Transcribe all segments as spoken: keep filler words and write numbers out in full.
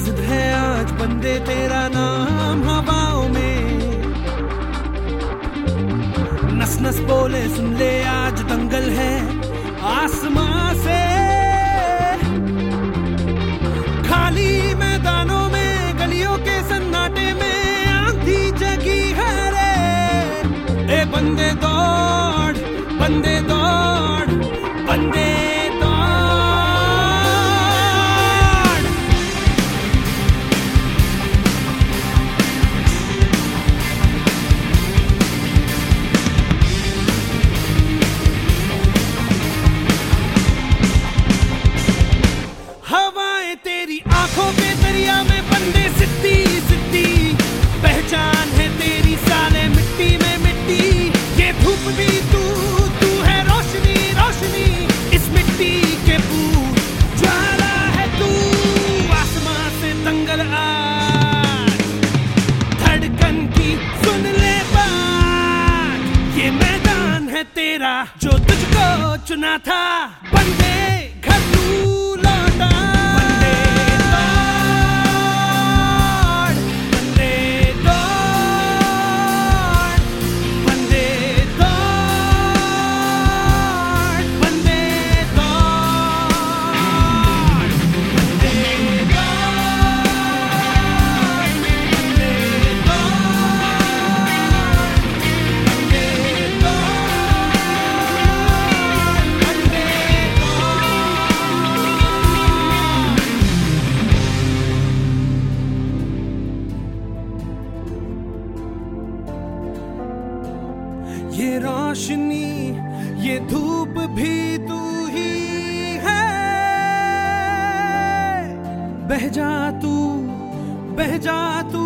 मस्जिद है आज बंदे तेरा नाम हवाओं में, नस नस बोले सुन ले आज दंगल है आसमां से। खाली मैदानों में गलियों के सन्नाटे में आंधी जगी है रे। ए बंदे दौड़ बंदे दौड़ बंदे तेरी आंखों के दरिया में बंदे सिद्धि सिद्धि, पहचान है तेरी साले मिट्टी में मिट्टी। ये धूप भी तू तू है रोशनी रोशनी इस मिट्टी के पूत, ज्वाला है तू आसमां से दंगल आज। धड़कन की सुन ले बात, ये मैदान है तेरा जो तुझको चुना था। बंदे घर तू लौटा, ये रोशनी ये धूप भी तू ही है। बह जा तू बह जा तू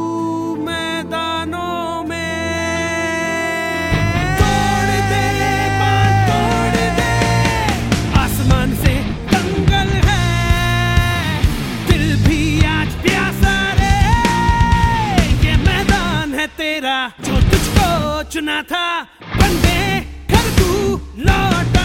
मैदानों में, तोड़ दे बांध तोड़ दे आसमान से दंगल है। दिल भी आज प्यासा रे, ये मैदान है तेरा जो तुझको चुना था। बंदे घर तू लौटा।